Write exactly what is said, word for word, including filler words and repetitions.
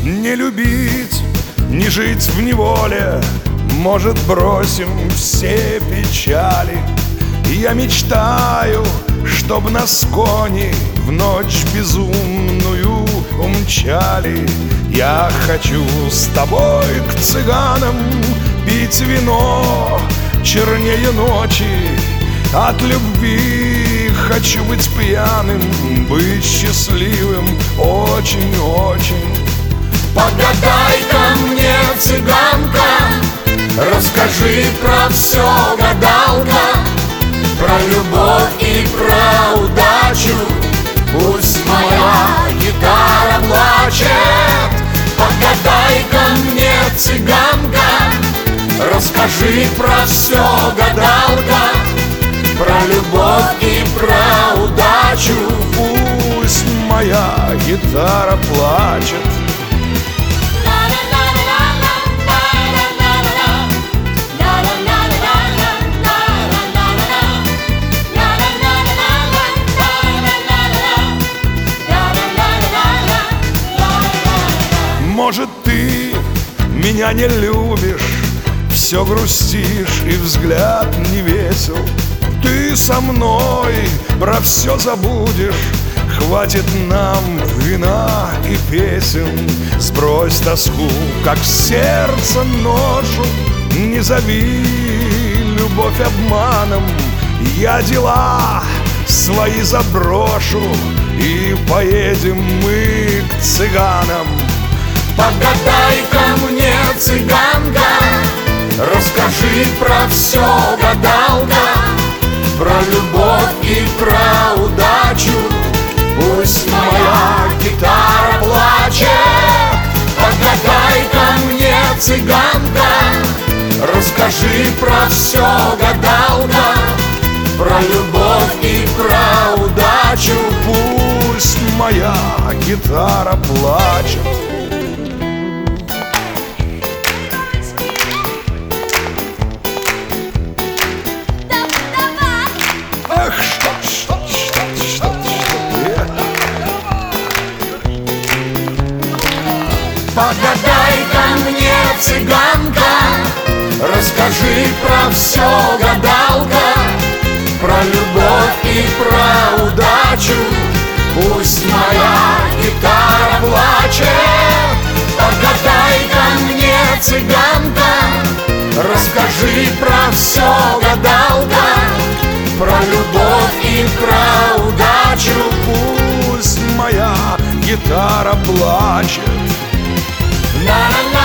не любить, не жить в неволе. Может, бросим все печали. Я мечтаю, чтоб нас кони в ночь безумную умчали. Я хочу с тобой к цыганам пить вино чернее ночи. От любви хочу быть пьяным, быть счастливым очень-очень. Погадай-ка мне, цыганка, расскажи про все, гадалка, про любовь и про удачу. Пусть моя гитара плачет. Погадай-ка мне, цыганка, расскажи про все, гадалка, про любовь и про удачу. Пусть моя гитара плачет. Может, ты меня не любишь, все грустишь и взгляд не весел. Ты со мной про все забудешь, хватит нам вина и песен. Сбрось тоску, как сердце ношу, не зови любовь обманом. Я дела свои заброшу, и поедем мы к цыганам. Погадай-ка мне, цыганка, расскажи про все, гадалка, про любовь и про удачу. Пусть моя гитара плачет. Погадай-ка мне, цыганка, расскажи про все, гадалка, про любовь и про удачу. Пусть моя гитара плачет. Ах, что, что, что, что, что. Погадай-ка мне, цыганка, расскажи про все, гадалка, про любовь и про удачу. Пусть моя гитара плачет. Погадай-ка мне, цыганка, расскажи про все, гадалка, про любовь и про удачу. Пусть моя гитара плачет. На-на-на.